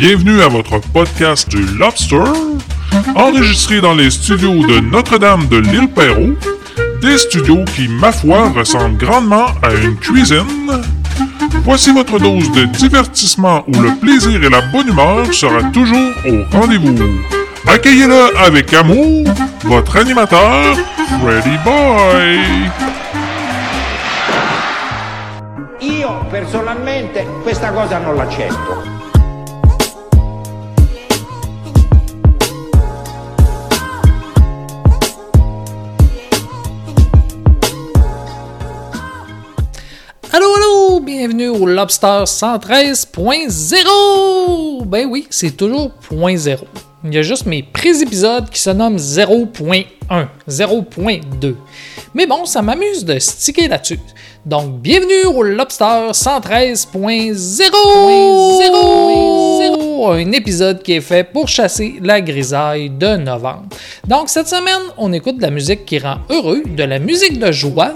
Bienvenue à votre podcast du Lobster, enregistré dans les studios de Notre-Dame de l'Île-Perrot, des studios qui, ma foi, ressemblent grandement à une cuisine. Voici votre dose de divertissement où le plaisir et la bonne humeur sera toujours au rendez-vous. Accueillez-le avec amour, votre animateur, Freddy Boy. Io personalmente questa cosa non l'accetto. Allô, bienvenue au Lobster 113.0! Ben oui, c'est toujours .0. Il y a juste mes pré-épisodes qui se nomment 0.1, 0.2. Mais bon, ça m'amuse de sticker là-dessus. Donc, bienvenue au Lobster 113.0! Un épisode qui est fait pour chasser la grisaille de novembre. Donc, cette semaine, on écoute de la musique qui rend heureux, de la musique de joie.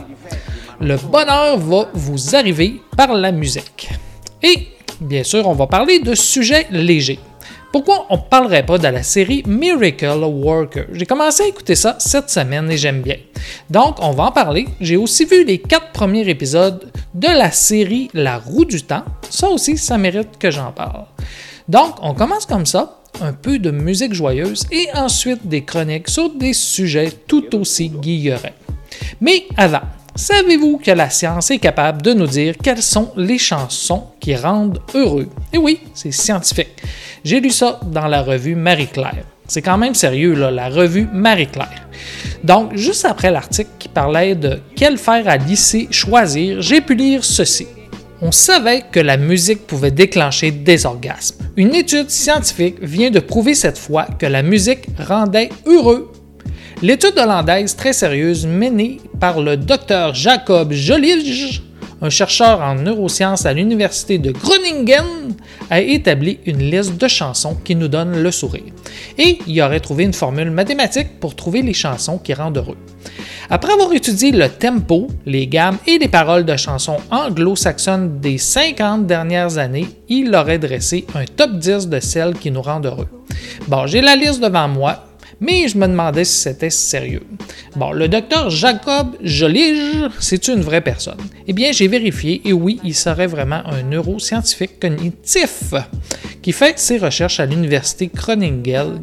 Le bonheur va vous arriver par la musique. Et, bien sûr, on va parler de sujets légers. Pourquoi on ne parlerait pas de la série Miracle Worker? J'ai commencé à écouter ça cette semaine et j'aime bien. Donc, on va en parler. J'ai aussi vu les 4 premiers épisodes de la série La Roue du Temps. Ça aussi, ça mérite que j'en parle. Donc, on commence comme ça, un peu de musique joyeuse et ensuite des chroniques sur des sujets tout aussi guillerets. Mais avant, savez-vous que la science est capable de nous dire quelles sont les chansons qui rendent heureux? Et oui, c'est scientifique. J'ai lu ça dans la revue Marie-Claire. C'est quand même sérieux, là, la revue Marie-Claire. Donc, juste après l'article qui parlait de quel fer à lisser choisir, j'ai pu lire ceci. On savait que la musique pouvait déclencher des orgasmes. Une étude scientifique vient de prouver cette fois que la musique rendait heureux. L'étude hollandaise très sérieuse menée par le Dr Jacob Jolige, un chercheur en neurosciences à l'université de Groningen, a établi une liste de chansons qui nous donnent le sourire. Et il aurait trouvé une formule mathématique pour trouver les chansons qui rendent heureux. Après avoir étudié le tempo, les gammes et les paroles de chansons anglo-saxonnes des 50 dernières années, il aurait dressé un top 10 de celles qui nous rendent heureux. Bon, j'ai la liste devant moi. Mais je me demandais si c'était sérieux. Bon, le docteur Jacob Jolige, c'est une vraie personne? Eh bien, j'ai vérifié et oui, il serait vraiment un neuroscientifique cognitif qui fait ses recherches à l'université Groningen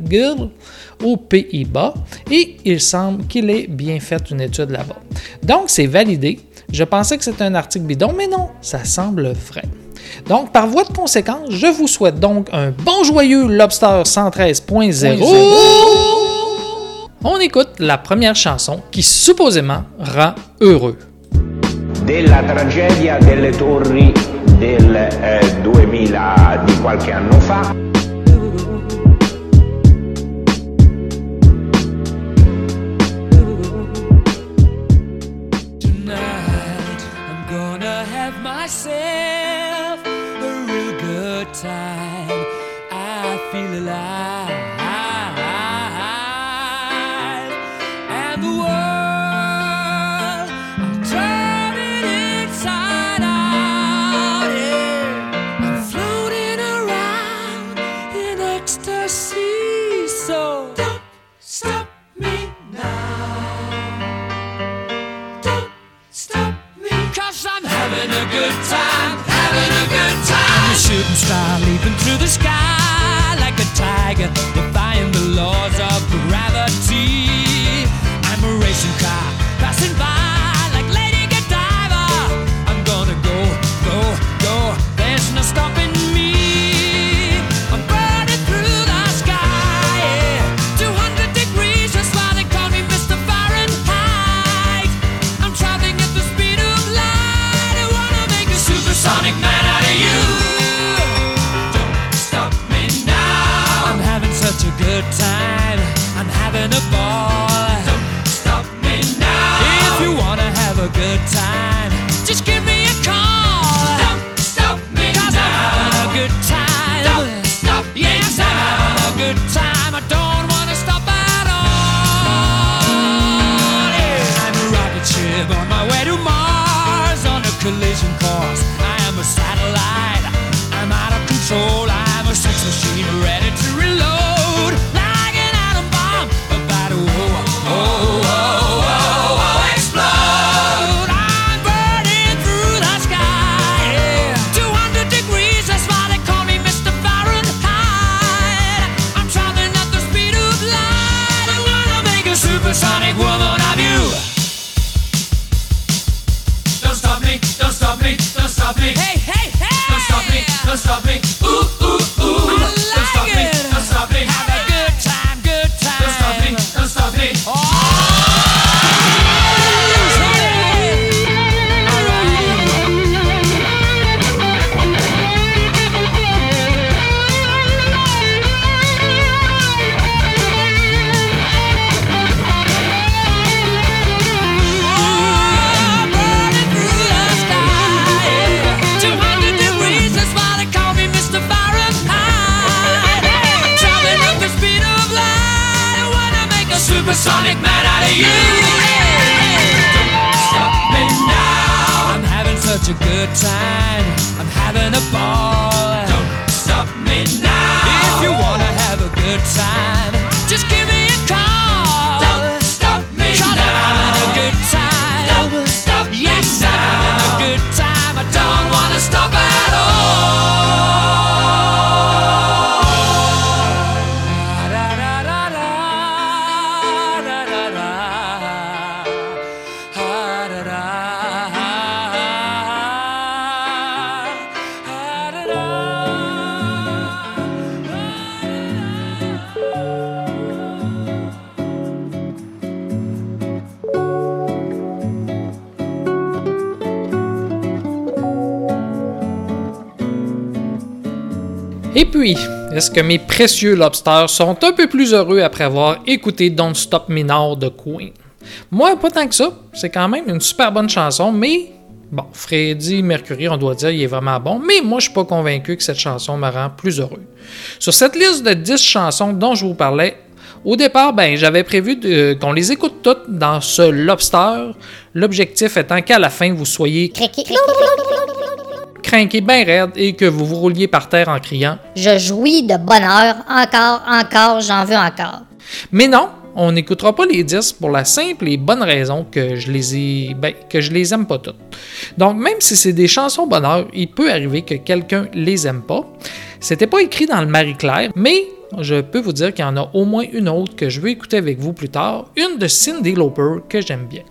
aux Pays-Bas et il semble qu'il ait bien fait une étude là-bas. Donc, c'est validé. Je pensais que c'était un article bidon, mais non, ça semble vrai. Donc, par voie de conséquence, je vous souhaite donc un bon joyeux Lobster 113.0. On écoute la première chanson qui supposément rend heureux. Della tragedia delle torri del 2000 di qualche anno fa. Tonight I'm gonna have myself a real good time. I feel alive. And the world, I'm turning inside out. Yeah. I'm floating around in ecstasy. So don't stop me now. Don't stop me. 'Cause I'm having a good time, having a good time. I'm a shooting star leaping through the sky like a tiger, defying the laws of gravity. I'm a racing car passing by like Lady Godiva. I'm gonna go, go, go. There's no stopping me. I'm burning through the sky, yeah. 200 degrees, that's why they call me Mr. Fahrenheit. I'm traveling at the speed of light. I wanna make a supersonic man out of you. Don't stop me now. I'm having such a good time. I'm having a ball. Don't stop me now. If you wanna have a good time, just give me a call. Don't stop me now. 'Cause I'm having a good time. Don't stop me now. Yes, I'm having a good time. I don't wanna stop at all. Yeah. I'm a rocket ship on my way to Mars on a collision course. I am a satellite. I'm out of control. I'm a sex machine. stop me. Hey, hey, hey. Don't stop me, don't stop me. Ooh, ooh, ooh. I like don't stop me, don't stop me. Have a good time, good time. Don't stop me, don't stop me. Oh. Supersonic man out of you. Don't stop me now. I'm having such a good time. I'm having a ball. Don't stop me now. If you wanna have a good time, just give me a call. Don't stop me now. I'm having a good time. Don't stop me now. Yes, I'm having a good time. I don't wanna stop at all. Et puis, est-ce que mes précieux lobsters sont un peu plus heureux après avoir écouté Don't Stop Me Now de Queen? Moi, pas tant que ça. C'est quand même une super bonne chanson, mais bon, Freddie Mercury, on doit dire, il est vraiment bon, mais moi, je suis pas convaincu que cette chanson me rend plus heureux. Sur cette liste de 10 chansons dont je vous parlais, au départ, j'avais prévu qu'on les écoute toutes dans ce lobster, l'objectif étant qu'à la fin, vous soyez crinqué bien raide et que vous vous rouliez par terre en criant « Je jouis de bonheur, encore, j'en veux encore. » Mais non, on n'écoutera pas les 10 pour la simple et bonne raison que je les aime pas toutes. Donc même si c'est des chansons bonheur, il peut arriver que quelqu'un les aime pas. C'était pas écrit dans le Marie-Claire, mais je peux vous dire qu'il y en a au moins une autre que je veux écouter avec vous plus tard, une de Cyndi Lauper que j'aime bien.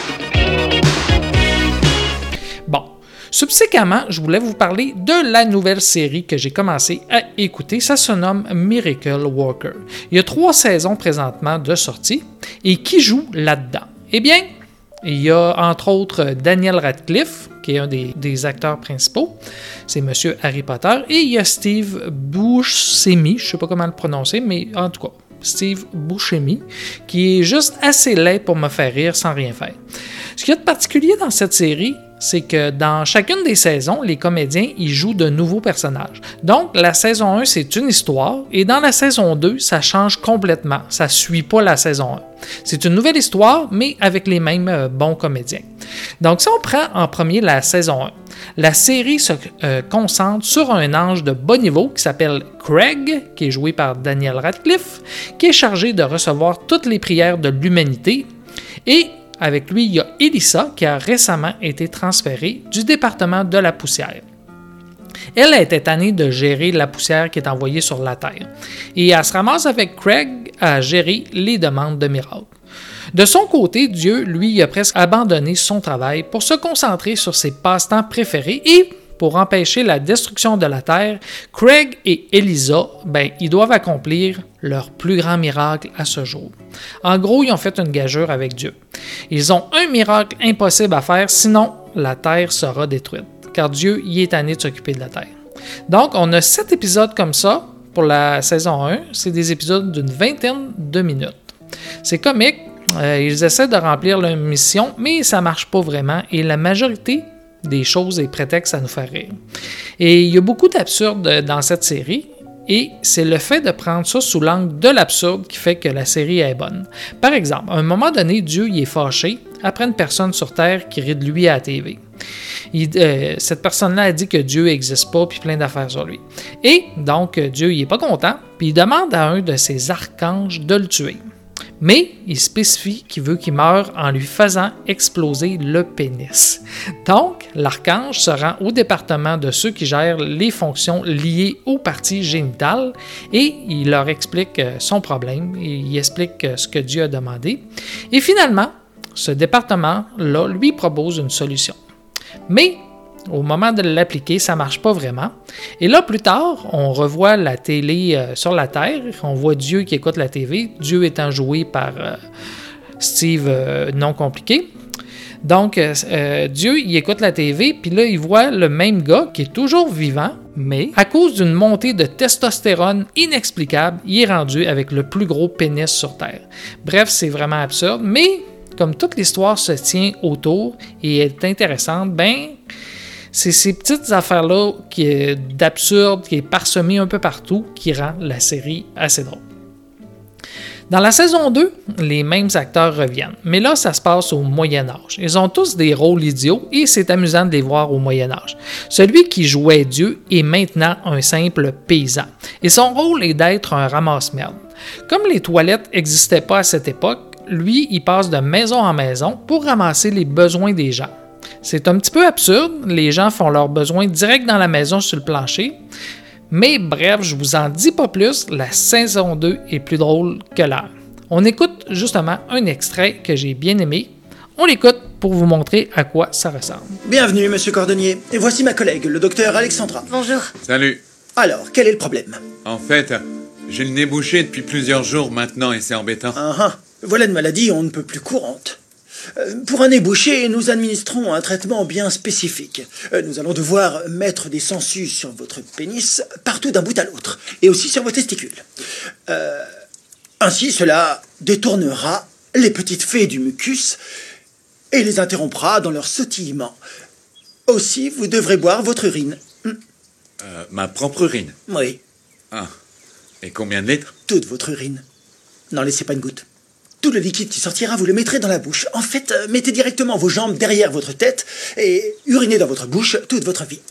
Bon. Subséquemment, je voulais vous parler de la nouvelle série que j'ai commencé à écouter. Ça se nomme Miracle Worker. Il y a 3 saisons présentement de sortie. Et qui joue là-dedans? Eh bien, il y a entre autres Daniel Radcliffe, qui est un des acteurs principaux. C'est Monsieur Harry Potter. Et il y a Steve Buscemi, je ne sais pas comment le prononcer, mais en tout cas, Steve Buscemi, qui est juste assez laid pour me faire rire sans rien faire. Ce qu'il y a de particulier dans cette série, c'est que dans chacune des saisons, les comédiens ils jouent de nouveaux personnages. Donc, la saison 1, c'est une histoire, et dans la saison 2, ça change complètement. Ça ne suit pas la saison 1. C'est une nouvelle histoire, mais avec les mêmes bons comédiens. Donc, si on prend en premier la saison 1, la série se concentre sur un ange de bas niveau qui s'appelle Craig, qui est joué par Daniel Radcliffe, qui est chargé de recevoir toutes les prières de l'humanité, et avec lui, il y a Elissa qui a récemment été transférée du département de la poussière. Elle était tannée de gérer la poussière qui est envoyée sur la Terre. Et elle se ramasse avec Craig à gérer les demandes de miracles. De son côté, Dieu, lui, il a presque abandonné son travail pour se concentrer sur ses passe-temps préférés et pour empêcher la destruction de la Terre, Craig et Elissa, ils doivent accomplir leur plus grand miracle à ce jour. En gros, ils ont fait une gageure avec Dieu. Ils ont un miracle impossible à faire, sinon la Terre sera détruite, car Dieu y est tanné de s'occuper de la Terre. Donc, on a 7 épisodes comme ça pour la saison 1. C'est des épisodes d'une 20aine de minutes. C'est comique, ils essaient de remplir leur mission, mais ça ne marche pas vraiment et la majorité des choses et prétextes à nous faire rire. Et il y a beaucoup d'absurde dans cette série, et c'est le fait de prendre ça sous l'angle de l'absurde qui fait que la série est bonne. Par exemple, à un moment donné, Dieu il est fâché après une personne sur Terre qui rit de lui à la TV. Cette personne-là a dit que Dieu n'existe pas, puis plein d'affaires sur lui. Et donc, Dieu il est pas content, puis il demande à un de ses archanges de le tuer. Mais il spécifie qu'il veut qu'il meure en lui faisant exploser le pénis. Donc, l'archange se rend au département de ceux qui gèrent les fonctions liées aux parties génitales et il leur explique son problème, et il explique ce que Dieu a demandé. Et finalement, ce département-là lui propose une solution. Mais Au moment de l'appliquer, ça ne marche pas vraiment. Et là, plus tard, on revoit la télé sur la Terre. On voit Dieu qui écoute la TV. Dieu étant joué par Steve non compliqué. Donc, Dieu, il écoute la TV, puis là, il voit le même gars qui est toujours vivant, mais à cause d'une montée de testostérone inexplicable, il est rendu avec le plus gros pénis sur Terre. Bref, c'est vraiment absurde, mais comme toute l'histoire se tient autour et est intéressante, ben, c'est ces petites affaires-là d'absurde, qui est parsemées un peu partout, qui rend la série assez drôle. Dans la saison 2, les mêmes acteurs reviennent, mais là, ça se passe au Moyen-Âge. Ils ont tous des rôles idiots et c'est amusant de les voir au Moyen-Âge. Celui qui jouait Dieu est maintenant un simple paysan et son rôle est d'être un ramasse-merde. Comme les toilettes n'existaient pas à cette époque, lui, il passe de maison en maison pour ramasser les besoins des gens. C'est un petit peu absurde, les gens font leurs besoins direct dans la maison sur le plancher. Mais bref, je vous en dis pas plus, la saison 2 est plus drôle que l'heure. On écoute justement un extrait que j'ai bien aimé. On l'écoute pour vous montrer à quoi ça ressemble. Bienvenue, monsieur Cordonnier. Et voici ma collègue, le docteur Alexandra. Bonjour. Salut. Alors, quel est le problème? En fait, j'ai le nez bouché depuis plusieurs jours maintenant et c'est embêtant. Voilà une maladie on ne peut plus courante. Pour un nez bouché, nous administrons un traitement bien spécifique. Nous allons devoir mettre des sangsues sur votre pénis partout d'un bout à l'autre, et aussi sur vos testicules. Ainsi, cela détournera les petites fées du mucus et les interrompra dans leur sautillement. Aussi, vous devrez boire votre urine. Ma propre urine? Oui. Ah. Et combien de litres? Toute votre urine. N'en laissez pas une goutte. Tout le liquide qui sortira, vous le mettrez dans la bouche. En fait, mettez directement vos jambes derrière votre tête et urinez dans votre bouche toute votre vie.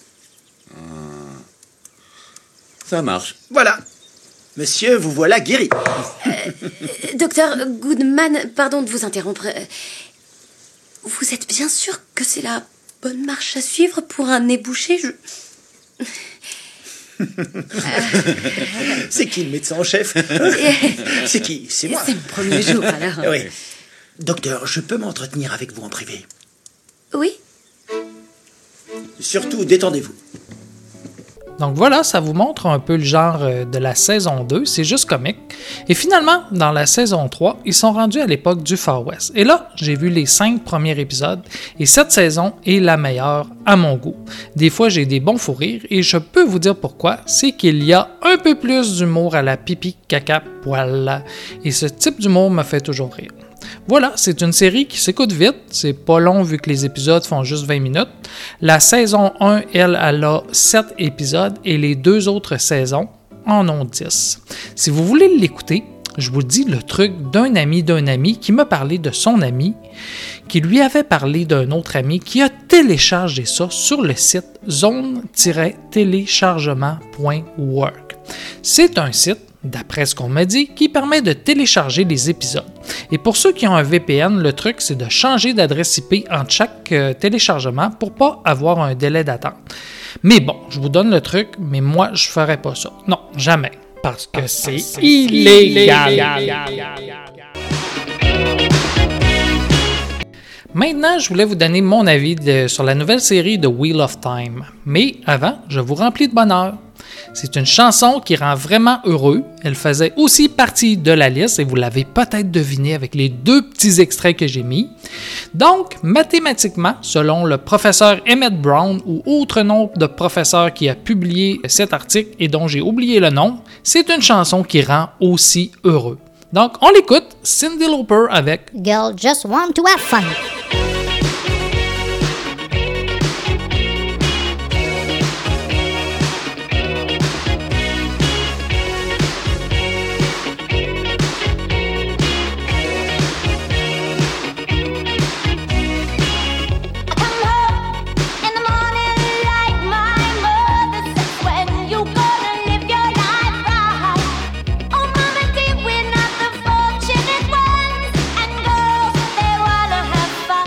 Ça marche. Voilà. Monsieur, vous voilà guéri. Docteur Goodman, pardon de vous interrompre. Vous êtes bien sûr que c'est la bonne marche à suivre pour un nez bouché? C'est qui le médecin en chef? C'est qui? C'est moi. C'est le premier jour, alors. Oui. Docteur, je peux m'entretenir avec vous en privé? Oui. Surtout, détendez-vous. Donc voilà, ça vous montre un peu le genre de la saison 2, c'est juste comique. Et finalement, dans la saison 3, ils sont rendus à l'époque du Far West. Et là, j'ai vu les 5 premiers épisodes, et cette saison est la meilleure à mon goût. Des fois, j'ai des bons fous rires, et je peux vous dire pourquoi, c'est qu'il y a un peu plus d'humour à la pipi, caca, poil, et ce type d'humour me fait toujours rire. Voilà, c'est une série qui s'écoute vite, c'est pas long vu que les épisodes font juste 20 minutes. La saison 1, elle a 7 épisodes et les 2 autres saisons en ont 10. Si vous voulez l'écouter, je vous dis le truc d'un ami qui m'a parlé de son ami, qui lui avait parlé d'un autre ami qui a téléchargé ça sur le site zone-téléchargement.work. C'est un site, d'après ce qu'on m'a dit, qui permet de télécharger les épisodes. Et pour ceux qui ont un VPN, le truc, c'est de changer d'adresse IP entre chaque téléchargement pour pas avoir un délai d'attente. Mais bon, je vous donne le truc, mais moi, je ferais pas ça. Non, jamais. Parce que c'est illégal. Maintenant, je voulais vous donner mon avis sur la nouvelle série de Wheel of Time. Mais avant, je vous remplis de bonheur. C'est une chanson qui rend vraiment heureux. Elle faisait aussi partie de la liste et vous l'avez peut-être deviné avec les 2 petits extraits que j'ai mis. Donc, mathématiquement, selon le professeur Emmett Brown ou autre nom de professeur qui a publié cet article et dont j'ai oublié le nom, c'est une chanson qui rend aussi heureux. Donc, on l'écoute, Cyndi Lauper avec Girl just want to have fun. We're not the fortunate ones, and girls, they wanna have fun.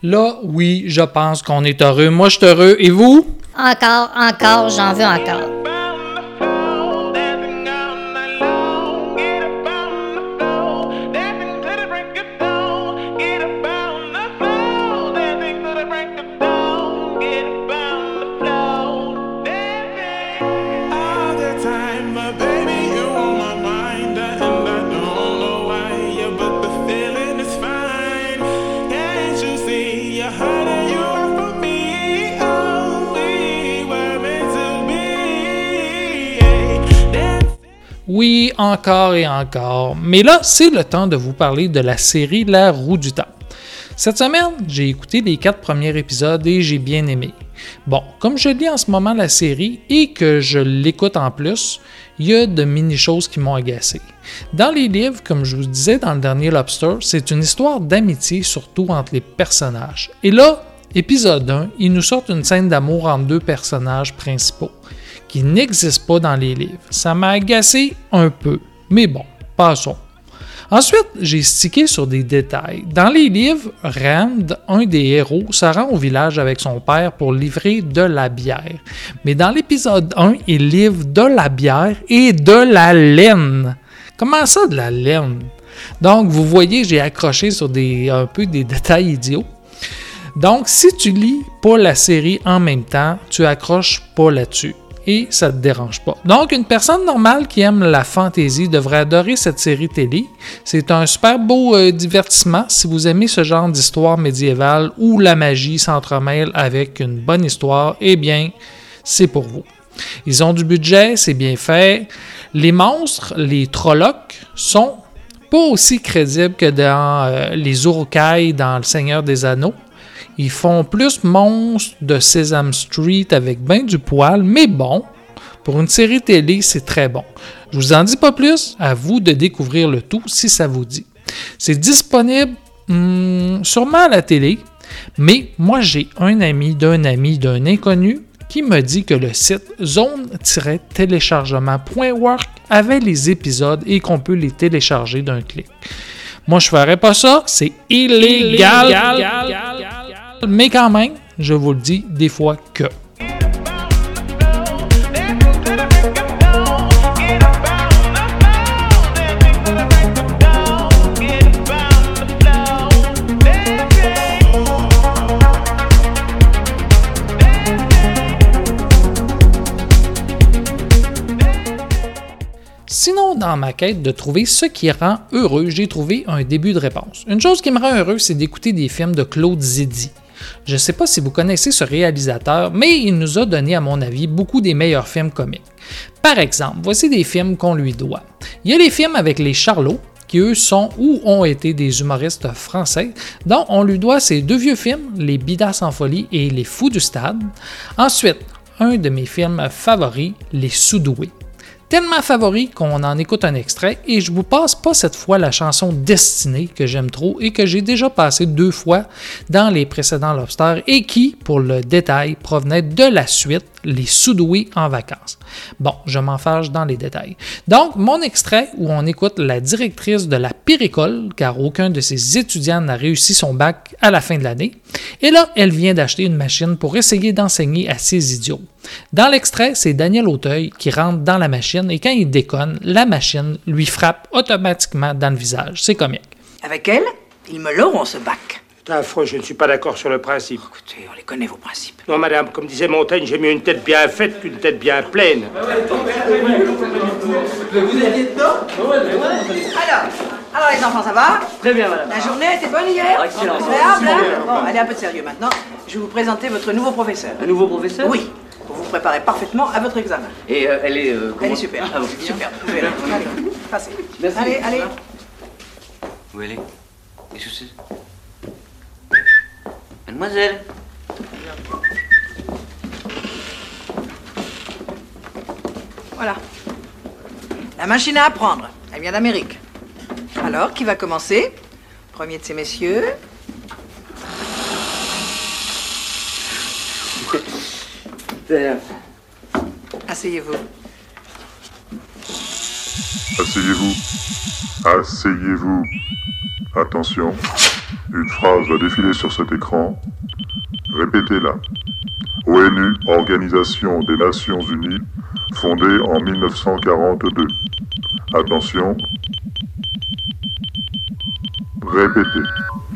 Là, oui, je pense qu'on est heureux. Moi, je suis heureux. Et vous? Encore, j'en veux encore. Oui, encore et encore. Mais là, c'est le temps de vous parler de la série La Roue du Temps. Cette semaine, j'ai écouté les 4 premiers épisodes et j'ai bien aimé. Bon, comme je lis en ce moment la série et que je l'écoute en plus, il y a de mini-choses qui m'ont agacé. Dans les livres, comme je vous disais dans le dernier Lobster, c'est une histoire d'amitié surtout entre les personnages. Et là, épisode 1, ils nous sortent une scène d'amour entre 2 personnages principaux qui n'existe pas dans les livres. Ça m'a agacé un peu, mais bon, passons. Ensuite, j'ai stické sur des détails. Dans les livres, Rand, un des héros, se rend au village avec son père pour livrer de la bière. Mais dans l'épisode 1, il livre de la bière et de la laine. Comment ça, de la laine? Donc, vous voyez, j'ai accroché sur un peu des détails idiots. Donc, si tu lis pas la série en même temps, tu accroches pas là-dessus. Et ça ne te dérange pas. Donc, une personne normale qui aime la fantasy devrait adorer cette série télé. C'est un super beau divertissement si vous aimez ce genre d'histoire médiévale où la magie s'entremêle avec une bonne histoire. Eh bien, c'est pour vous. Ils ont du budget, c'est bien fait. Les monstres, les Trollocs, sont pas aussi crédibles que dans les Uruk-hai dans Le Seigneur des Anneaux. Ils font plus monstres de Sesame Street avec ben du poil, mais bon, pour une série télé, c'est très bon. Je vous en dis pas plus, à vous de découvrir le tout si ça vous dit. C'est disponible sûrement à la télé, mais moi j'ai un ami d'un inconnu qui me dit que le site zone-téléchargement.work avait les épisodes et qu'on peut les télécharger d'un clic. Moi, je ferais pas ça, c'est illégal. Mais quand même, je vous le dis des fois que. Sinon, dans ma quête de trouver ce qui rend heureux, j'ai trouvé un début de réponse. Une chose qui me rend heureux, c'est d'écouter des films de Claude Zidi. Je ne sais pas si vous connaissez ce réalisateur, mais il nous a donné, à mon avis, beaucoup des meilleurs films comiques. Par exemple, voici des films qu'on lui doit. Il y a les films avec les Charlots, qui eux sont ou ont été des humoristes français, dont on lui doit ces 2 vieux films, Les Bidas en folie et Les Fous du Stade. Ensuite, un de mes films favoris, Les Sous-doués. Tellement favori qu'on en écoute un extrait et je vous passe pas cette fois la chanson Destinée que j'aime trop et que j'ai déjà passée 2 fois dans les précédents Lobster et qui, pour le détail, provenait de la suite Les Sous-doués en vacances. Bon, je m'en fâche dans les détails. Donc, mon extrait où on écoute la directrice de la pire école, car aucun de ses étudiants n'a réussi son bac à la fin de l'année, et là, elle vient d'acheter une machine pour essayer d'enseigner à ces idiots. Dans l'extrait, c'est Daniel Auteuil qui rentre dans la machine et quand il déconne, la machine lui frappe automatiquement dans le visage. C'est comique. Avec elle, ils me l'auront ce bac. C'est affreux, je ne suis pas d'accord sur le principe. Oh, écoutez, on les connaît vos principes. Non, madame, comme disait Montaigne, j'ai mieux une tête bien faite qu'une tête bien pleine. Vous aviez dedans? Alors les enfants, ça va? Très bien, madame. La journée était bonne hier? Excellent. Agréable, hein? Bon, allez, un peu de sérieux maintenant. Je vais vous présenter votre nouveau professeur. Un nouveau professeur? Oui, pour vous préparer parfaitement à votre examen. Et elle est... Elle est super. Ah, bon. Super. Vous allez, passez. Merci. Allez. Où elle est? Qu'est-ce que c'est? Mademoiselle. Voilà. La machine à apprendre. Elle vient d'Amérique. Alors, qui va commencer? Premier de ces messieurs. Asseyez-vous. Asseyez-vous. Asseyez-vous. Attention. Une phrase va défiler sur cet écran. Répétez-la. ONU, Organisation des Nations Unies, fondée en 1942. Attention. Répétez.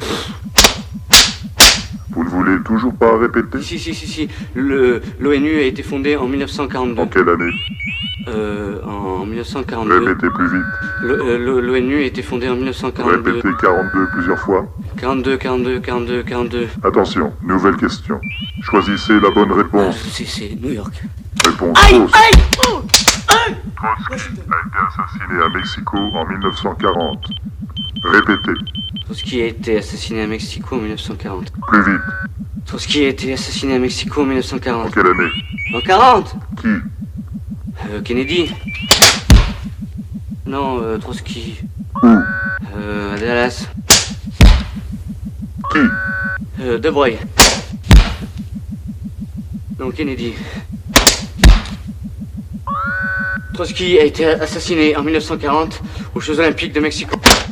Vous ne voulez toujours pas répéter? Si. L'ONU a été fondée en 1942. En quelle année? En 1942. Répétez plus vite. L'ONU a été fondée en 1942. Répétez 42 plusieurs fois. 42. Attention, nouvelle question. Choisissez la bonne réponse. C'est New York. Réponse fausse. Trotsky a été assassiné à Mexico en 1940. Répétez. Trotsky a été assassiné à Mexico en 1940. Plus vite. Trotsky a été assassiné à Mexico en 1940. En quelle année? En 40. Qui? Kennedy. Non, Trotsky. Où? À Dallas. Qui? De Broglie. Non, Kennedy. Trotsky a été assassiné en 1940 aux Jeux Olympiques de Mexico.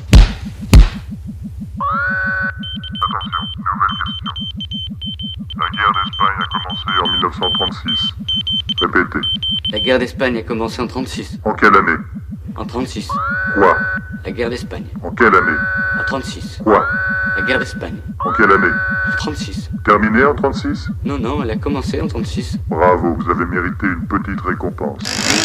Attention, nouvelle question. La guerre d'Espagne a commencé en 1936. Répétez. La guerre d'Espagne a commencé en 36. En quelle année? En 36. Quoi? La guerre d'Espagne. En quelle année? En 36. Quoi? La guerre d'Espagne. En quelle année? En 36. Terminée en 36? Non, elle a commencé en 36. Bravo, vous avez mérité une petite récompense.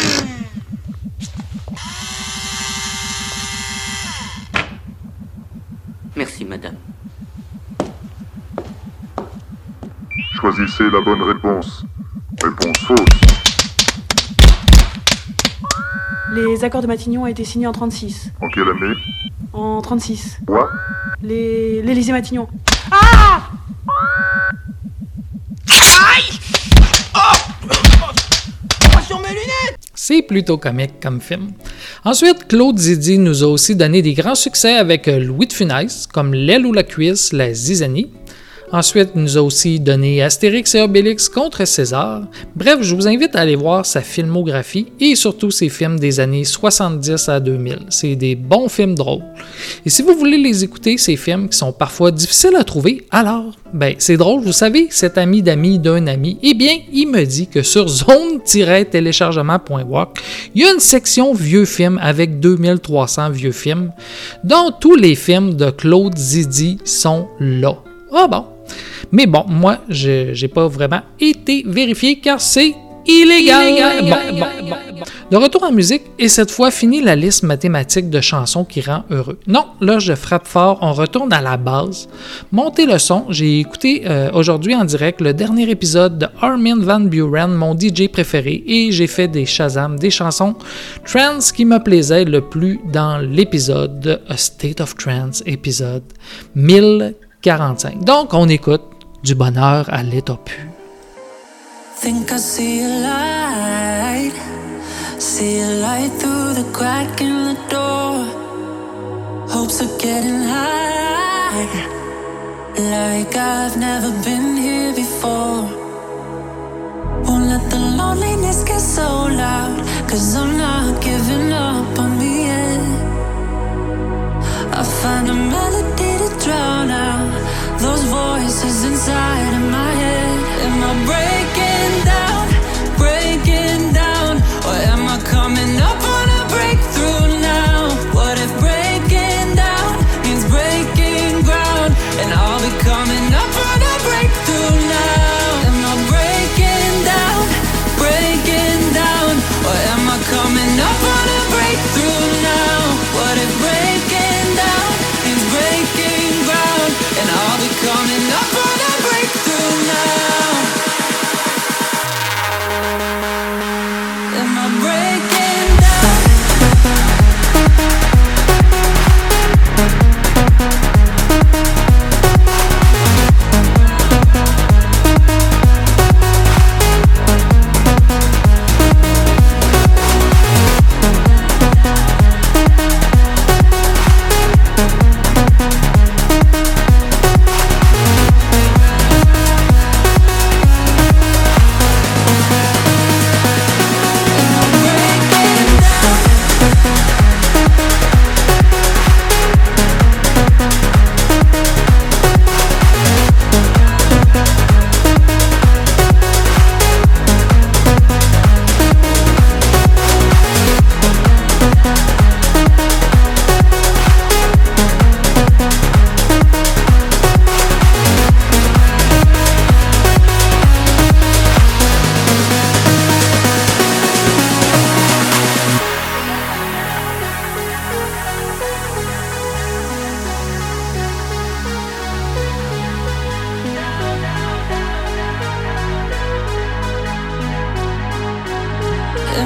Merci, madame. Choisissez la bonne réponse. Réponse fausse. Les accords de Matignon ont été signés en 36. En quelle année? En 36. Quoi? L'Élysée-Matignon. Ah! Aïe! Oh! Sur mes lunettes! C'est plutôt comique comme film. Ensuite, Claude Zidi nous a aussi donné des grands succès avec Louis de Funès, comme L'aile ou la cuisse, La zizanie. Ensuite, il nous a aussi donné Astérix et Obélix contre César. Bref, je vous invite à aller voir sa filmographie et surtout ses films des années 70 à 2000. C'est des bons films drôles. Et si vous voulez les écouter, ces films qui sont parfois difficiles à trouver, alors, c'est drôle, vous savez, cet ami d'amis d'un ami, eh bien, il me dit que sur zone-téléchargement.org, il y a une section vieux films avec 2300 vieux films, dont tous les films de Claude Zidi sont là. Ah bon? Mais bon, moi, j'ai pas vraiment été vérifié car c'est illégal. Bon. De retour en musique, et cette fois, fini la liste mathématique de chansons qui rend heureux. Non, là, je frappe fort, on retourne à la base. Montez le son, j'ai écouté aujourd'hui en direct le dernier épisode de Armin van Buuren, mon DJ préféré, et j'ai fait des Shazam, des chansons trance qui me plaisaient le plus dans l'épisode A State of Trance, épisode 1045. Donc, on écoute du bonheur à l'état pur. Think I see a light through the crack in the door. Hopes are getting high, like I've never been here before. Won't let the loneliness get so loud, 'cause I'm not giving up on me yet. I find a melody to drown out those voices inside of my head. Am I breaking down, or am I coming up on a breakthrough now? What if breaking down means breaking ground, and I'll be coming up on a breakthrough now? Am I breaking down, or am I coming up on a breakthrough now? What if breaking down means breaking ground, and I'll be coming up on a breakthrough now? Am I breaking down?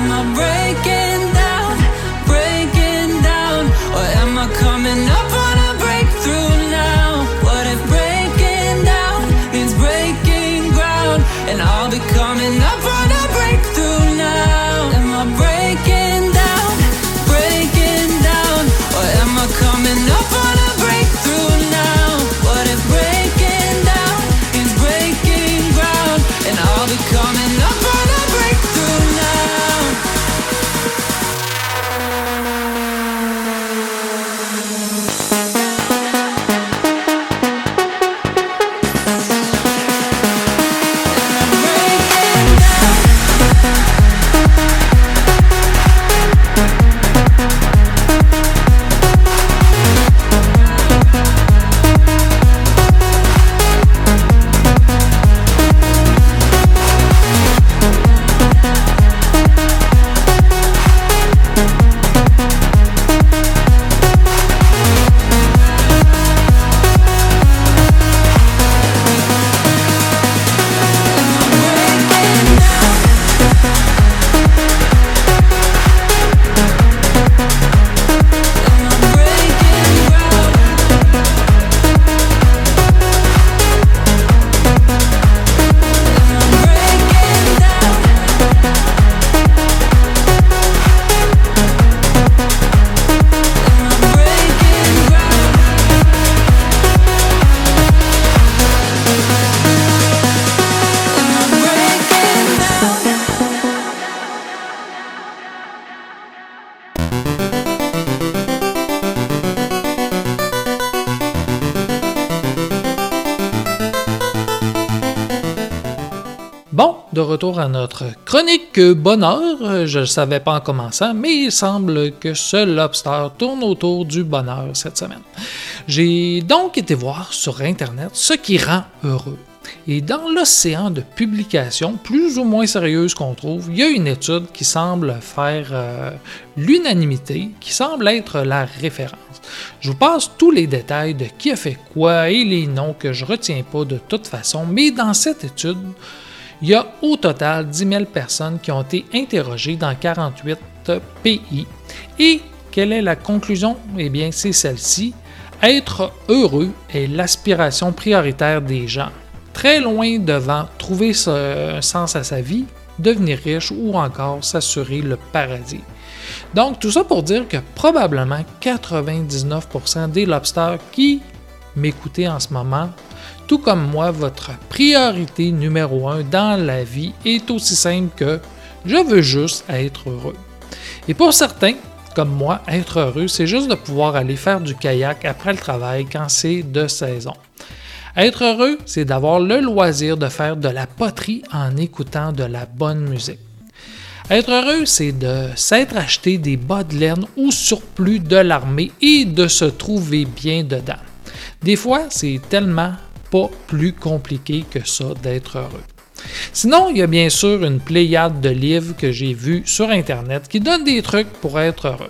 Am I breaking down, or am I coming up on a breakthrough now? What if breaking down means breaking ground, and I'll be coming up on a breakthrough now? Am I breaking down, or am I coming up on a breakthrough now? What if breaking down means breaking ground, and I'll be coming up on a breakthrough now? Bon, de retour à notre chronique bonheur. Je ne le savais pas en commençant, mais il semble que ce lobster tourne autour du bonheur cette semaine. J'ai donc été voir sur Internet ce qui rend heureux. Et dans l'océan de publications plus ou moins sérieuses qu'on trouve, il y a une étude qui semble faire l'unanimité, qui semble être la référence. Je vous passe tous les détails de qui a fait quoi et les noms que je ne retiens pas de toute façon, mais dans cette étude, il y a au total 10 000 personnes qui ont été interrogées dans 48 pays. Et quelle est la conclusion? Eh bien, c'est celle-ci. Être heureux est l'aspiration prioritaire des gens, très loin devant trouver un sens à sa vie, devenir riche ou encore s'assurer le paradis. Donc, tout ça pour dire que probablement 99% des lobsters qui m'écoutez en ce moment, tout comme moi, votre priorité numéro 1 dans la vie est aussi simple que « je veux juste être heureux ». Et pour certains, comme moi, être heureux, c'est juste de pouvoir aller faire du kayak après le travail quand c'est de saison. Être heureux, c'est d'avoir le loisir de faire de la poterie en écoutant de la bonne musique. Être heureux, c'est de s'être acheté des bas de laine ou surplus de l'armée et de se trouver bien dedans. Des fois, c'est tellement pas plus compliqué que ça d'être heureux. Sinon, il y a bien sûr une pléiade de livres que j'ai vus sur Internet qui donnent des trucs pour être heureux.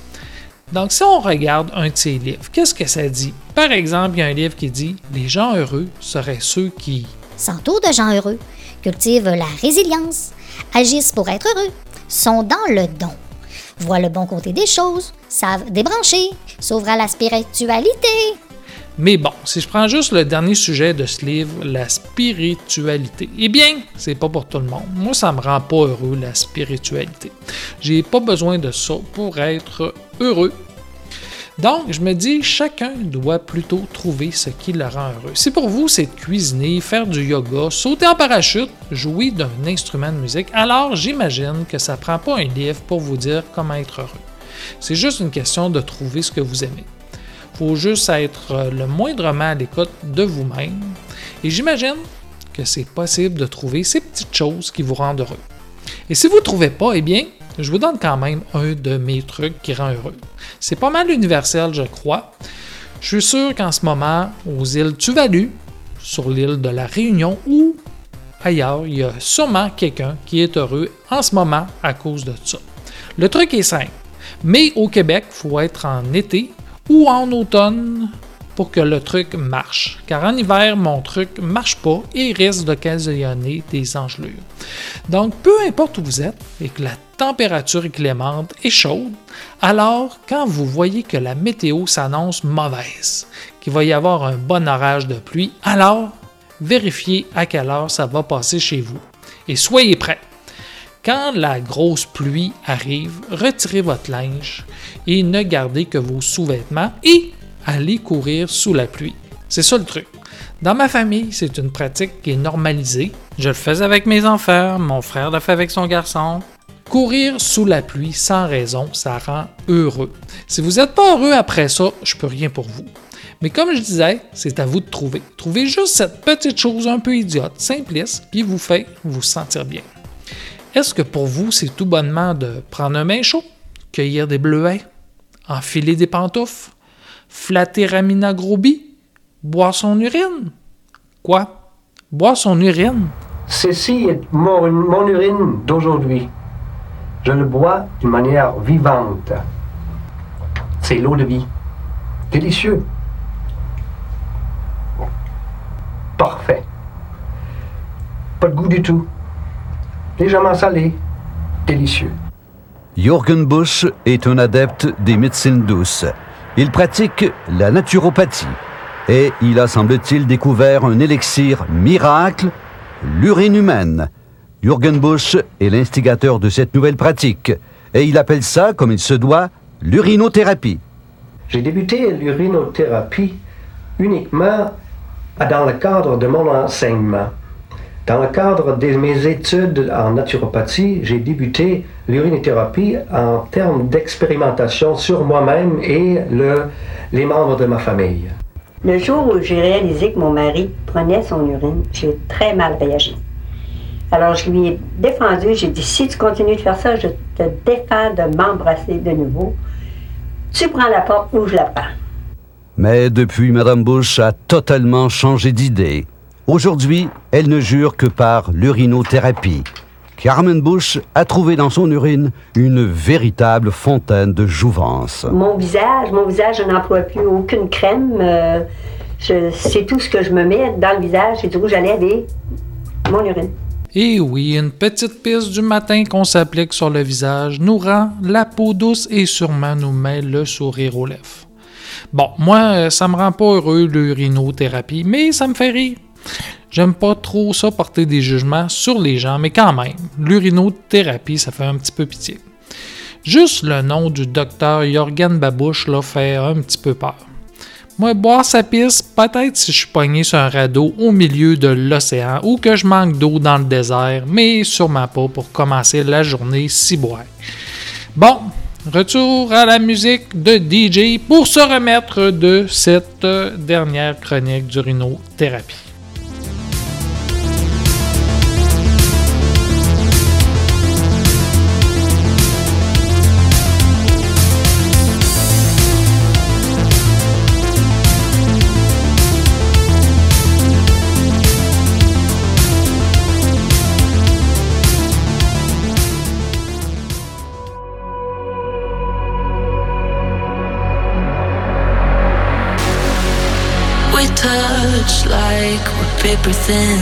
Donc, si on regarde un de ces livres, qu'est-ce que ça dit? Par exemple, il y a un livre qui dit « Les gens heureux seraient ceux qui... » s'entourent de gens heureux, cultivent la résilience, agissent pour être heureux, sont dans le don, voient le bon côté des choses, savent débrancher, s'ouvrent à la spiritualité. Mais bon, si je prends juste le dernier sujet de ce livre, la spiritualité, eh bien, c'est pas pour tout le monde. Moi, ça me rend pas heureux, la spiritualité. J'ai pas besoin de ça pour être heureux. Donc, je me dis, chacun doit plutôt trouver ce qui le rend heureux. Si pour vous, c'est de cuisiner, faire du yoga, sauter en parachute, jouer d'un instrument de musique, alors j'imagine que ça prend pas un livre pour vous dire comment être heureux. C'est juste une question de trouver ce que vous aimez. Il faut juste être le moindrement à l'écoute de vous-même. Et j'imagine que c'est possible de trouver ces petites choses qui vous rendent heureux. Et si vous ne trouvez pas, eh bien, je vous donne quand même un de mes trucs qui rend heureux. C'est pas mal universel, je crois. Je suis sûr qu'en ce moment, aux îles Tuvalu, sur l'île de la Réunion ou ailleurs, il y a sûrement quelqu'un qui est heureux en ce moment à cause de ça. Le truc est simple, mais au Québec, il faut être en été ou en automne pour que le truc marche. Car en hiver, mon truc ne marche pas et risque d'occasionner des engelures. Donc, peu importe où vous êtes et que la température est clémente et chaude, alors quand vous voyez que la météo s'annonce mauvaise, qu'il va y avoir un bon orage de pluie, alors vérifiez à quelle heure ça va passer chez vous et soyez prêts. Quand la grosse pluie arrive, retirez votre linge et ne gardez que vos sous-vêtements et allez courir sous la pluie. C'est ça le truc. Dans ma famille, c'est une pratique qui est normalisée. Je le faisais avec mes enfants, mon frère le fait avec son garçon. Courir sous la pluie sans raison, ça rend heureux. Si vous n'êtes pas heureux après ça, je peux rien pour vous. Mais comme je disais, c'est à vous de trouver. Trouvez juste cette petite chose un peu idiote, simpliste, qui vous fait vous sentir bien. Est-ce que pour vous, c'est tout bonnement de prendre un bain chaud, cueillir des bleuets, enfiler des pantoufles, flatter Ramina Groby, boire son urine? Quoi? Boire son urine? Ceci est mon urine d'aujourd'hui. Je le bois d'une manière vivante. C'est l'eau de vie. Délicieux. Parfait. Pas de goût du tout. Légèrement salé. Délicieux. Jürgen Busch est un adepte des médecines douces. Il pratique la naturopathie et il a, semble-t-il, découvert un élixir miracle, l'urine humaine. Jürgen Busch est l'instigateur de cette nouvelle pratique et il appelle ça, comme il se doit, l'urinothérapie. J'ai débuté l'urinothérapie uniquement dans le cadre de mon enseignement. Dans le cadre de mes études en naturopathie, j'ai débuté l'urinothérapie en termes d'expérimentation sur moi-même et les membres de ma famille. Le jour où j'ai réalisé que mon mari prenait son urine, j'ai très mal réagi. Alors je lui ai défendu, j'ai dit, si tu continues de faire ça, je te défends de m'embrasser de nouveau. Tu prends la porte ou je la prends. Mais depuis, Mme Busch a totalement changé d'idée. Aujourd'hui, elle ne jure que par l'urinothérapie. Carmen Busch a trouvé dans son urine une véritable fontaine de jouvence. Mon visage, je n'emploie plus aucune crème. C'est tout ce que je me mets dans le visage et du coup, j'allais avec mon urine. Et oui, une petite pisse du matin qu'on s'applique sur le visage nous rend la peau douce et sûrement nous met le sourire aux lèvres. Bon, moi, ça me rend pas heureux l'urinothérapie, mais ça me fait rire. J'aime pas trop ça porter des jugements sur les gens, mais quand même, l'urinothérapie, ça fait un petit peu pitié. Juste le nom du docteur Jürgen Babusch là, fait un petit peu peur. Moi, boire sa pisse, peut-être si je suis pogné sur un radeau au milieu de l'océan ou que je manque d'eau dans le désert, mais sûrement pas pour commencer la journée si boire. Bon, retour à la musique de DJ pour se remettre de cette dernière chronique d'urinothérapie. Touch like we're paper thin.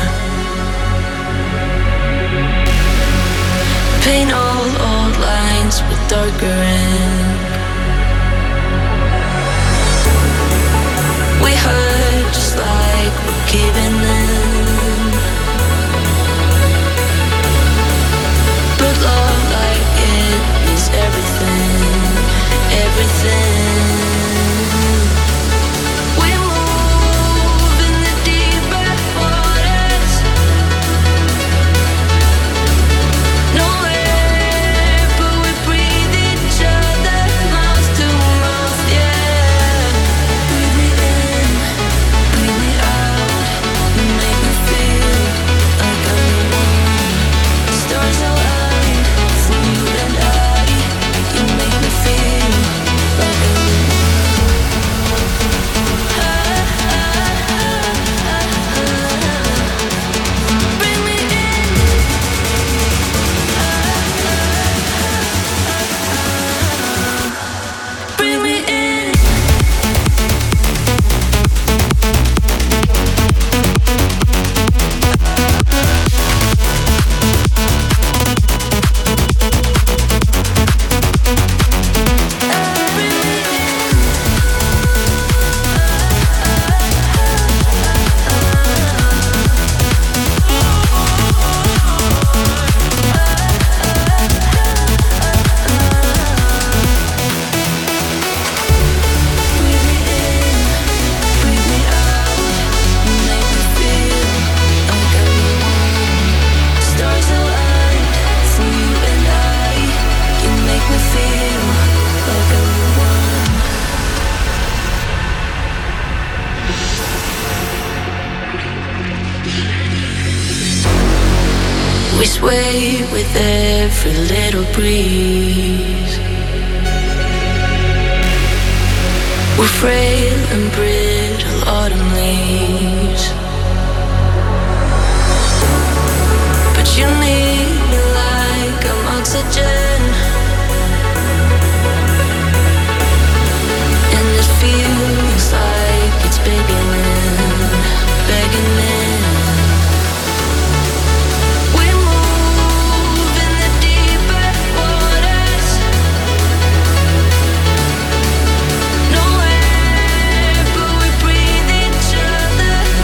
Paint old lines with darker ink. We hurt just like we're caving in. But love like it is everything, everything. We sway with every little breeze. We're frail and brittle autumn leaves. But you need me like I'm oxygen. And it feels like it's begging, begging in. Nowhere, but we breathe each other.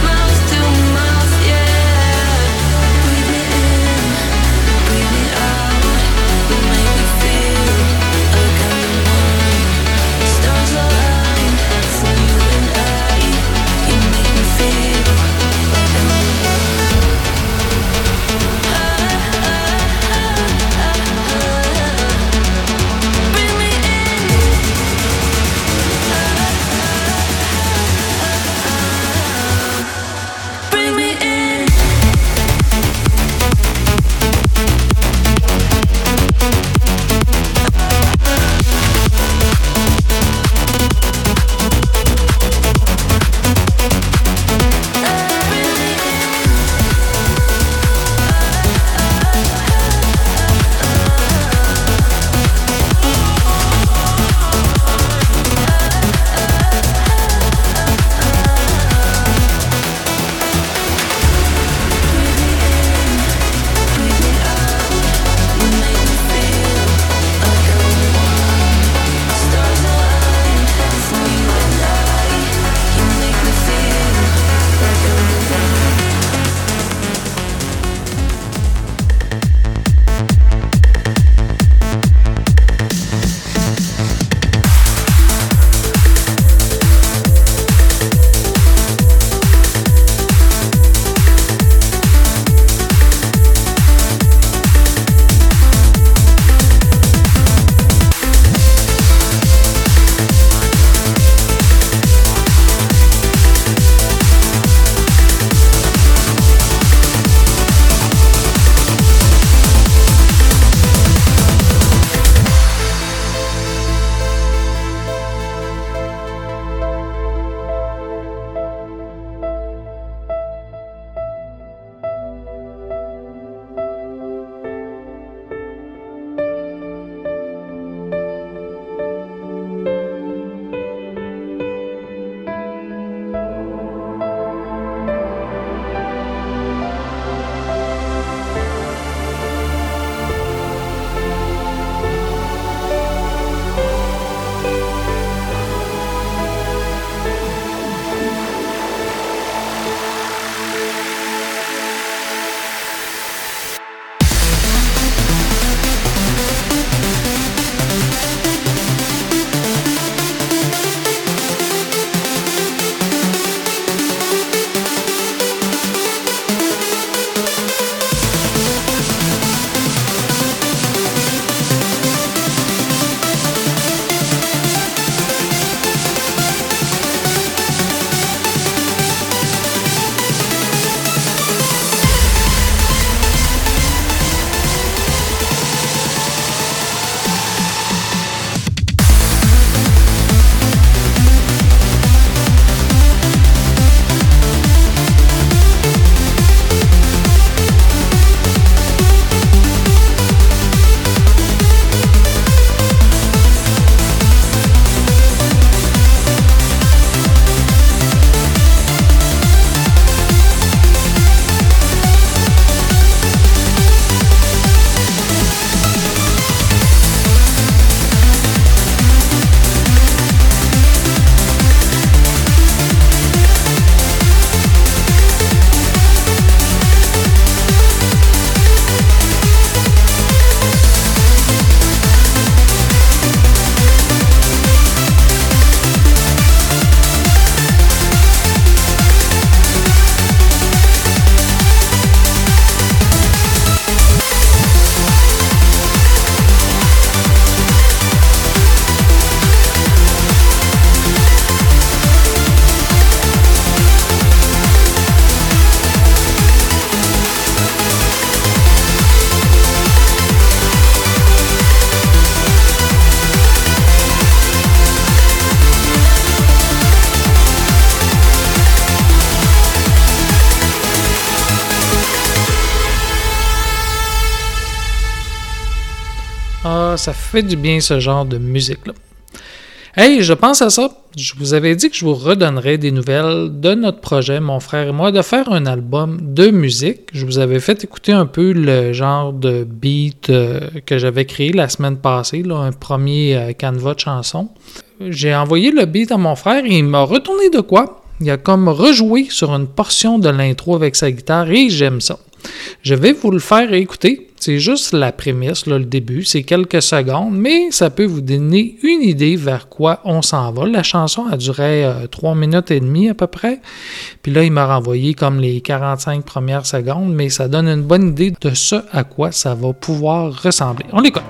Ah, ça fait du bien ce genre de musique-là. Hey, je pense à ça. Je vous avais dit que je vous redonnerais des nouvelles de notre projet, mon frère et moi, de faire un album de musique. Je vous avais fait écouter un peu le genre de beat que j'avais créé la semaine passée, là, un premier canevas de chansons. J'ai envoyé le beat à mon frère et il m'a retourné de quoi? Il a comme rejoué sur une portion de l'intro avec sa guitare et j'aime ça. Je vais vous le faire écouter. C'est juste la prémisse, là, le début. C'est quelques secondes, mais ça peut vous donner une idée vers quoi on s'en va. La chanson a duré 3 minutes et demie à peu près. Puis là, il m'a renvoyé comme les 45 premières secondes, mais ça donne une bonne idée de ce à quoi ça va pouvoir ressembler. On l'écoute.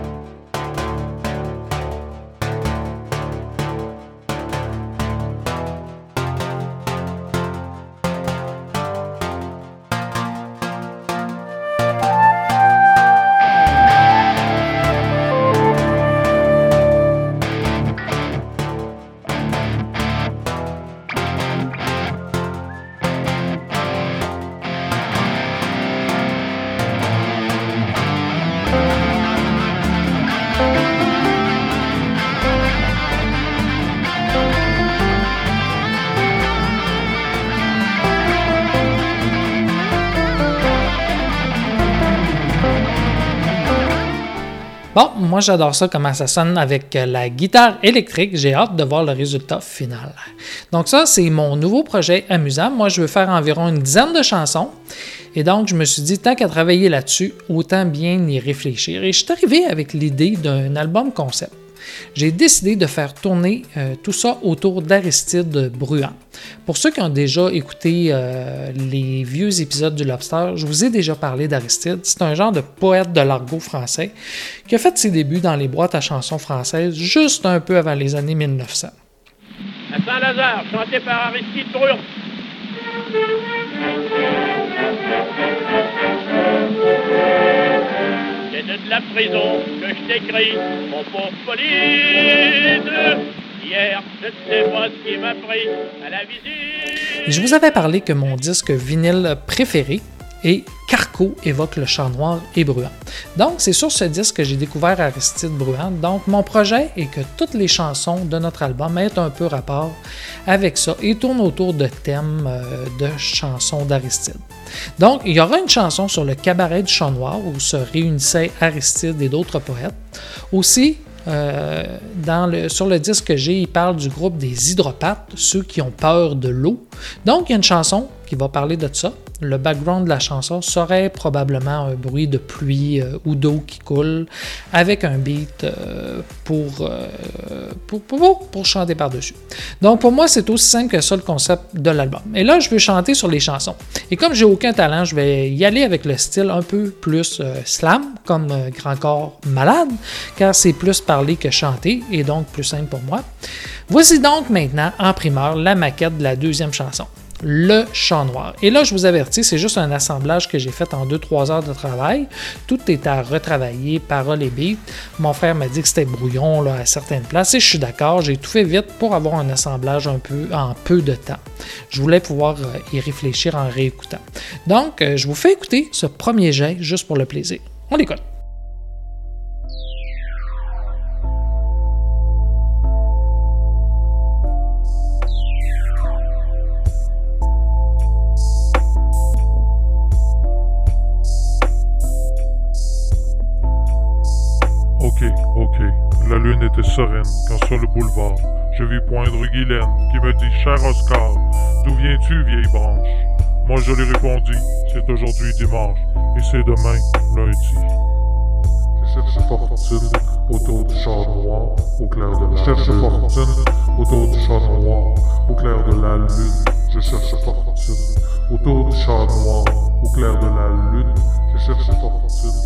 Bon, moi j'adore ça, comment ça sonne avec la guitare électrique. J'ai hâte de voir le résultat final. Donc ça, c'est mon nouveau projet amusant. Moi, je veux faire environ une dizaine de chansons. Et donc, je me suis dit, tant qu'à travailler là-dessus, autant bien y réfléchir. Et je suis arrivé avec l'idée d'un album concept. J'ai décidé de faire tourner tout ça autour d'Aristide Bruant. Pour ceux qui ont déjà écouté les vieux épisodes du Lobster, je vous ai déjà parlé d'Aristide. C'est un genre de poète de l'argot français qui a fait ses débuts dans les boîtes à chansons françaises juste un peu avant les années 1900. À Saint-Lazare, chanté par Aristide Bruant. C'est de la prison que je t'écris, mon pauvre Pauline. Hier, je ne sais pas ce qui m'a pris à la visite. Et je vous avais parlé que mon disque vinyle préféré est Carco évoque le chant noir et Bruant. Donc, c'est sur ce disque que j'ai découvert Aristide Bruant. Donc, mon projet est que toutes les chansons de notre album aient un peu rapport avec ça et tournent autour de thèmes de chansons d'Aristide. Donc, il y aura une chanson sur le cabaret du chant noir où se réunissaient Aristide et d'autres poètes. Aussi, sur le disque que j'ai, il parle du groupe des hydropathes, ceux qui ont peur de l'eau. Donc, il y a une chanson qui va parler de ça. Le background de la chanson serait probablement un bruit de pluie ou d'eau qui coule avec un beat pour chanter par-dessus. Donc, pour moi, c'est aussi simple que ça le concept de l'album. Et là, je veux chanter sur les chansons. Et comme j'ai aucun talent, je vais y aller avec le style un peu plus slam, comme Grand Corps Malade, car c'est plus parler que chanter et donc plus simple pour moi. Voici donc maintenant, en primeur, la maquette de la deuxième chanson. Le chant noir. Et là, je vous avertis, c'est juste un assemblage que j'ai fait en 2-3 heures de travail. Tout est à retravailler, paroles et beats. Mon frère m'a dit que c'était brouillon là, à certaines places et je suis d'accord, j'ai tout fait vite pour avoir un assemblage en peu de temps. Je voulais pouvoir y réfléchir en réécoutant. Donc, je vous fais écouter ce premier jet juste pour le plaisir. On l'écoute. Ok. La lune était sereine quand sur le boulevard, je vis poindre Guylaine qui me dit « Cher Oscar, d'où viens-tu, vieille branche ?» Moi je lui répondis « C'est aujourd'hui dimanche et c'est demain lundi. » Je cherche fortune autour du char noir au clair de la lune. Je cherche fortune autour du char noir au clair de la lune. Je cherche fortune autour du char noir au clair de la lune. Je cherche fortune.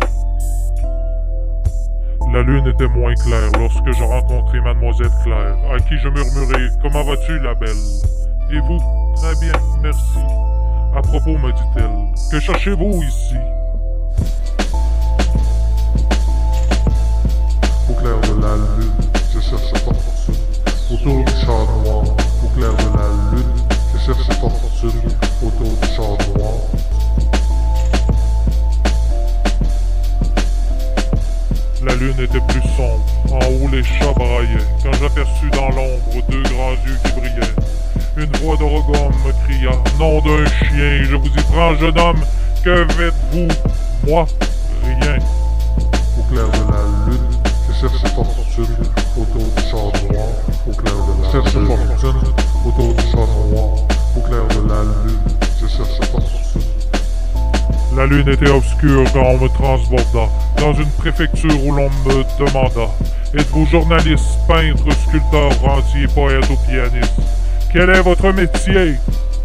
La lune était moins claire lorsque je rencontrai Mademoiselle Claire, à qui je murmurai « Comment vas-tu, la belle ?» « Et vous? Très bien, merci. » À propos, me dit-elle, « Que cherchez-vous ici? » Au clair de la lune, je cherche fortune. Autour du char noir, au clair de la lune, je cherche fortune. Autour du char noir. La lune grand jeune homme, que faites-vous? Moi, rien. Au clair de la lune, je cherche fortune autour du char noir. Au clair de la lune, je cherche fortune autour du char noir. Au clair de la lune, je cherche fortune. La lune était obscure quand on me transporta dans une préfecture où l'on me demanda: êtes-vous journaliste, peintre, sculpteur, rentier, poète ou pianiste? Quel est votre métier?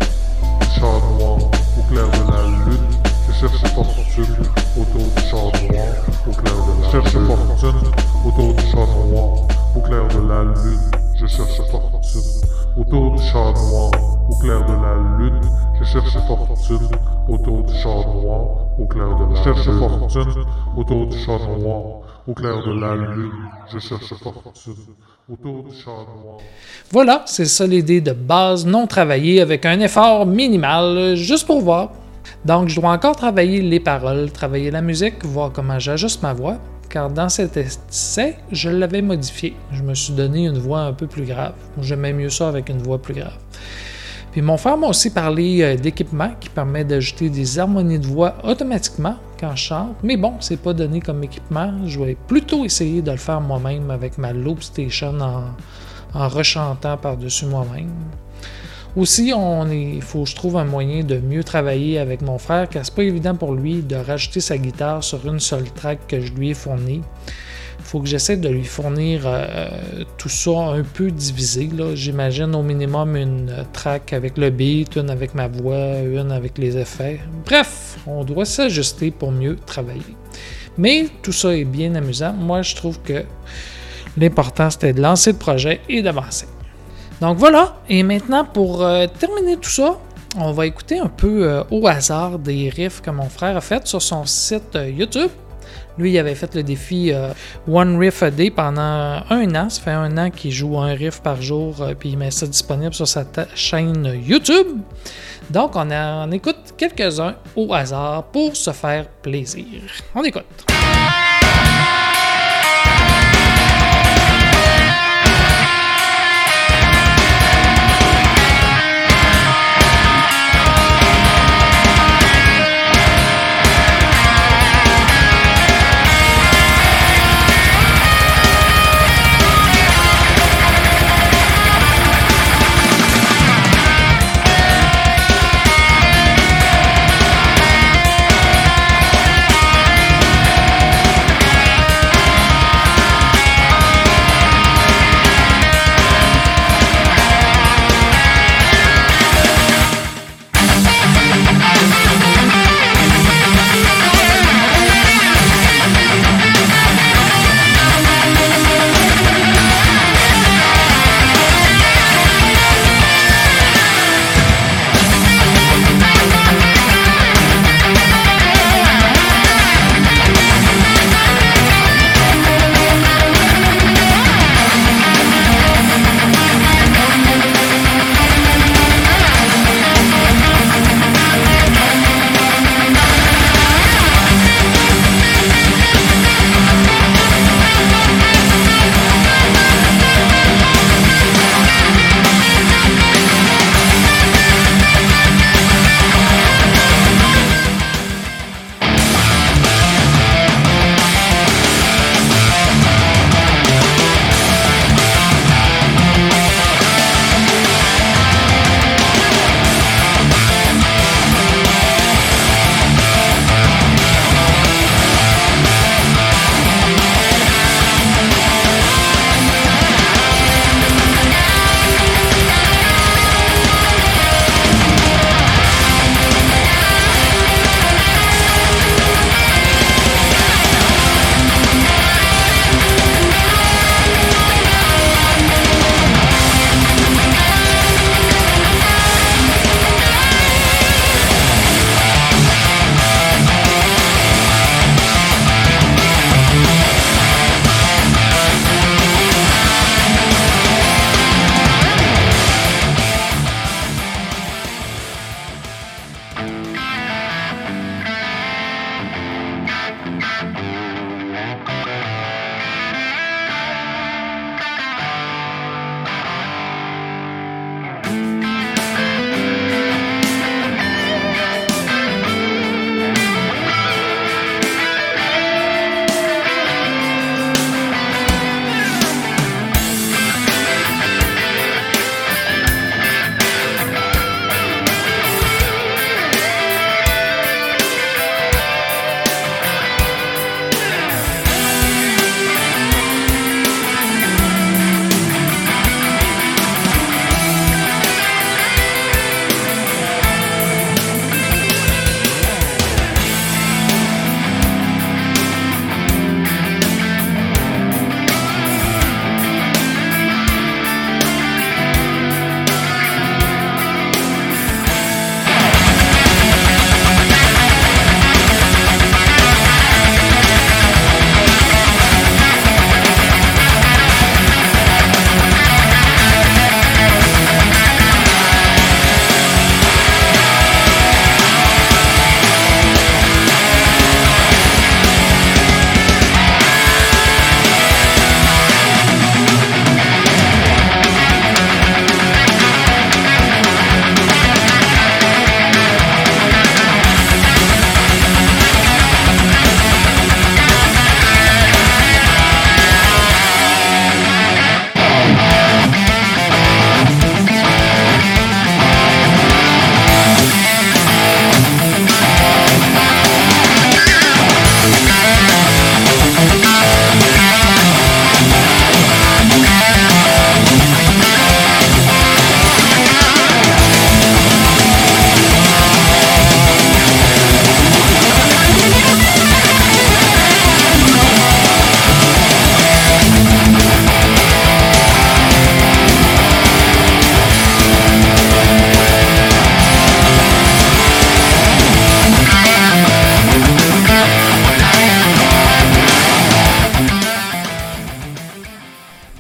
Char noir, au clair de la lune, je cherche fortune autour du char noir. Au clair de la lune, je cherche fortune autour du char noir. Au clair de la lune, je cherche fortune autour du char noir. Au clair de la lune, je cherche fortune autour du char noir. Au clair de la lune, je cherche fortune autour du char noir. Au clair de la lune, je cherche fortune autour du char noir. Voilà, c'est ça l'idée de base non travaillée avec un effort minimal, juste pour voir. Donc, je dois encore travailler les paroles, travailler la musique, voir comment j'ajuste ma voix, car dans cet essai, je l'avais modifié. Je me suis donné une voix un peu plus grave. J'aimais mieux ça avec une voix plus grave. Puis mon frère m'a aussi parlé d'équipement qui permet d'ajouter des harmonies de voix automatiquement quand je chante. Mais bon, c'est pas donné comme équipement. Je vais plutôt essayer de le faire moi-même avec ma Loop Station en rechantant par-dessus moi-même. Aussi, il faut que je trouve un moyen de mieux travailler avec mon frère, car c'est pas évident pour lui de rajouter sa guitare sur une seule track que je lui ai fournie. Il faut que j'essaie de lui fournir tout ça un peu divisé. Là. J'imagine au minimum une track avec le beat, une avec ma voix, une avec les effets. Bref, on doit s'ajuster pour mieux travailler. Mais tout ça est bien amusant. Moi, je trouve que l'important, c'était de lancer le projet et d'avancer. Donc voilà, et maintenant pour terminer tout ça, on va écouter un peu au hasard des riffs que mon frère a fait sur son site YouTube. Lui, il avait fait le défi One Riff a Day pendant 1 an. Ça fait 1 an qu'il joue un riff par jour, puis il met ça disponible sur sa chaîne YouTube. Donc, on écoute quelques-uns au hasard pour se faire plaisir. On écoute.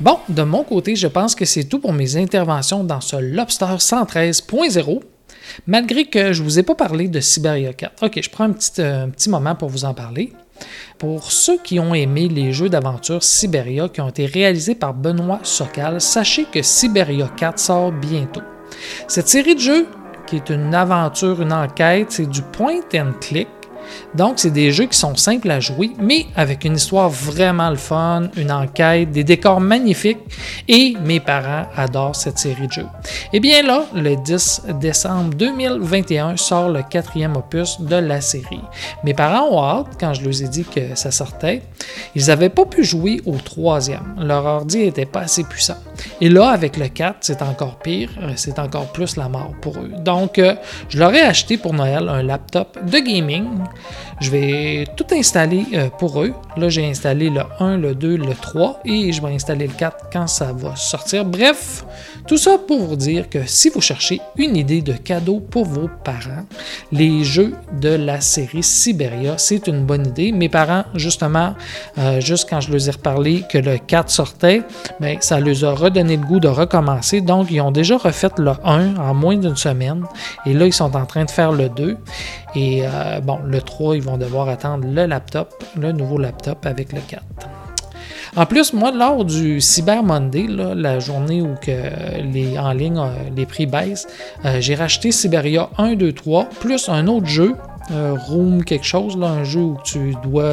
Bon, de mon côté, je pense que c'est tout pour mes interventions dans ce Lobster 113.0. Malgré que je ne vous ai pas parlé de Siberia 4. OK, je prends un petit moment pour vous en parler. Pour ceux qui ont aimé les jeux d'aventure Siberia qui ont été réalisés par Benoît Sokal, sachez que Siberia 4 sort bientôt. Cette série de jeux, qui est une aventure, une enquête, c'est du point and click. Donc, c'est des jeux qui sont simples à jouer, mais avec une histoire vraiment le fun, une enquête, des décors magnifiques, et mes parents adorent cette série de jeux. Et bien là, le 10 décembre 2021 sort le 4e opus de la série. Mes parents ont hâte quand je leur ai dit que ça sortait. Ils n'avaient pas pu jouer au 3e. Leur ordi n'était pas assez puissant. Et là, avec le 4, c'est encore pire, c'est encore plus la mort pour eux. Donc, je leur ai acheté pour Noël un laptop de gaming. Je vais tout installer pour eux. Là, j'ai installé le 1, le 2, le 3 et je vais installer le 4 quand ça va sortir. Bref, tout ça pour vous dire que si vous cherchez une idée de cadeau pour vos parents, les jeux de la série Siberia, c'est une bonne idée. Mes parents, justement, juste quand je leur ai reparlé que le 4 sortait, bien, ça leur a redonné le goût de recommencer. Donc, ils ont déjà refait le 1 en moins d'une semaine. Et là, ils sont en train de faire le 2. Et bon, le 3, ils vont devoir attendre le laptop, le nouveau laptop avec le 4. En plus, moi, lors du Cyber Monday, là, la journée où en ligne, les prix baissent, j'ai racheté Siberia 1, 2, 3, plus un autre jeu, Room quelque chose, là, un jeu où tu dois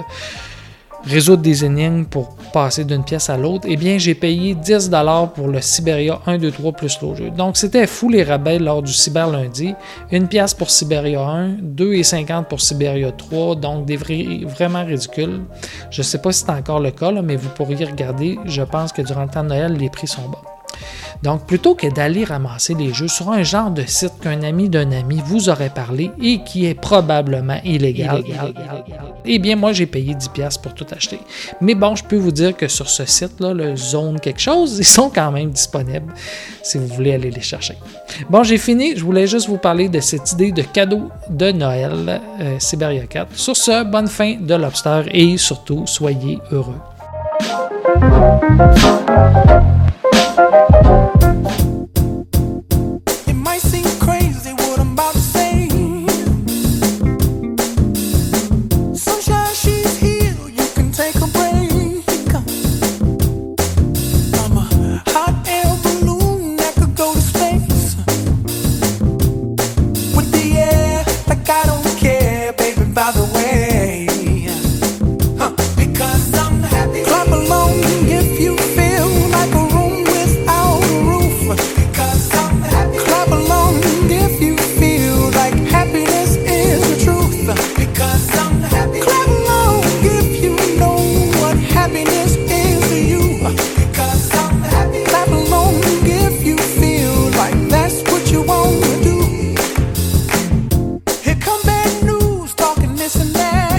résoudre des énigmes pour passer d'une pièce à l'autre. Eh bien, j'ai payé 10$ pour le Siberia 1, 2, 3 plus l'autre jeu. Donc, c'était fou les rabais lors du Cyber Lundi. 1$ pour Siberia 1, 2,50$ pour Siberia 3, donc des vraiment ridicules. Je ne sais pas si c'est encore le cas, là, mais vous pourriez regarder. Je pense que durant le temps de Noël, les prix sont bons. Donc, plutôt que d'aller ramasser les jeux sur un genre de site qu'un ami d'un ami vous aurait parlé et qui est probablement illégal, eh bien, moi, j'ai payé 10$ pour tout acheter. Mais bon, je peux vous dire que sur ce site-là, le Zone quelque chose, ils sont quand même disponibles si vous voulez aller les chercher. Bon, j'ai fini. Je voulais juste vous parler de cette idée de cadeau de Noël, Siberia 4. Sur ce, bonne fin de Lobster et surtout, soyez heureux. It might seem crazy what I'm about to say. Sunshine, she's here, you can take a break. I'm a hot air balloon that could go to space. With the air, like I don't care, baby, by the way. Because I'm happy. Clap along if you feel like a room without a roof. Because I'm happy. Clap along if you feel like happiness is the truth. Because I'm happy. Clap along if you know what happiness is to you. Because I'm happy. Clap along if you feel like that's what you want to do. Here come bad news, talking this and that.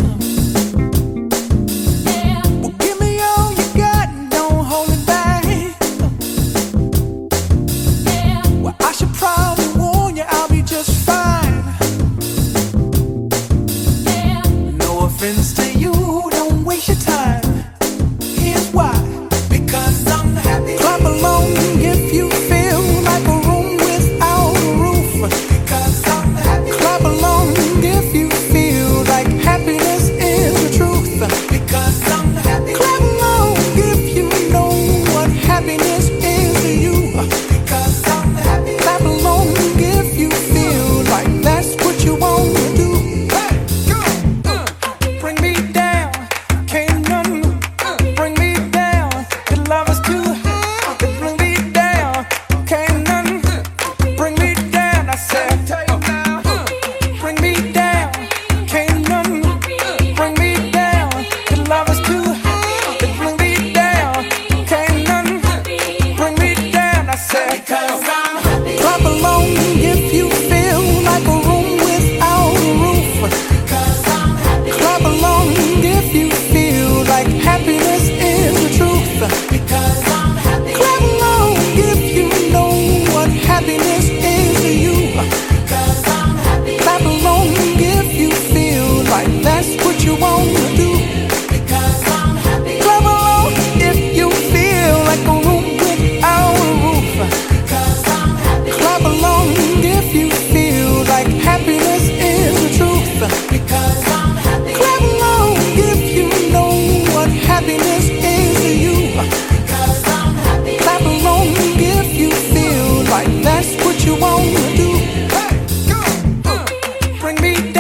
Well, give me all you got and don't hold it back. Well, I should probably warn you, I'll be just fine. No offense to you, don't waste your time. Here's why. Because I'm happy. Clap along if you feel like a room without a roof. Because I'm happy. Clap along if you feel like happiness is the truth. Because I'm happy. Clap along if you know what happiness is to you. Because I'm happy. Clap along if you feel like that's what you want to do. Hey, go. Bring me down, can't none me